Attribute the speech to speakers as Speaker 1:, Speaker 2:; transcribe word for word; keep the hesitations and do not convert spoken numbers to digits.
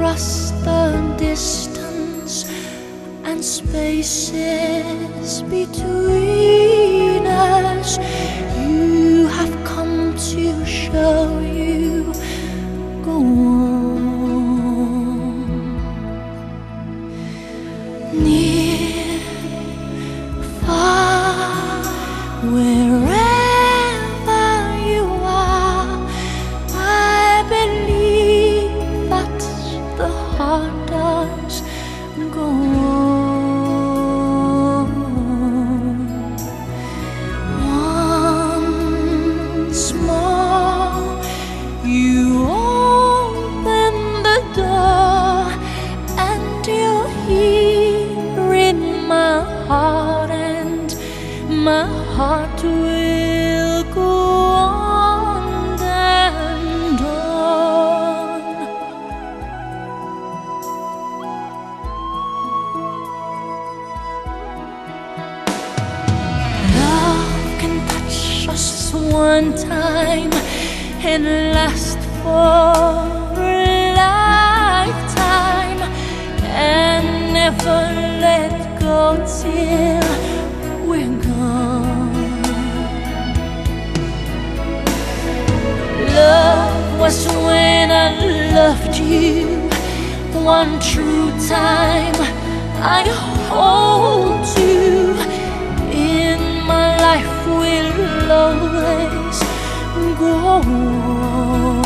Speaker 1: across the distance and spaces between us. You have come to show you go on. Near, far, wherever you are, I believe that the heart does go on. Once more you open the door, and you're here in my heart, and my heart will go on and on. Love can touch us one time and last for a lifetime, and never let go till we're gone. Love was when I loved you one true time. I hold you in my life, will always go on.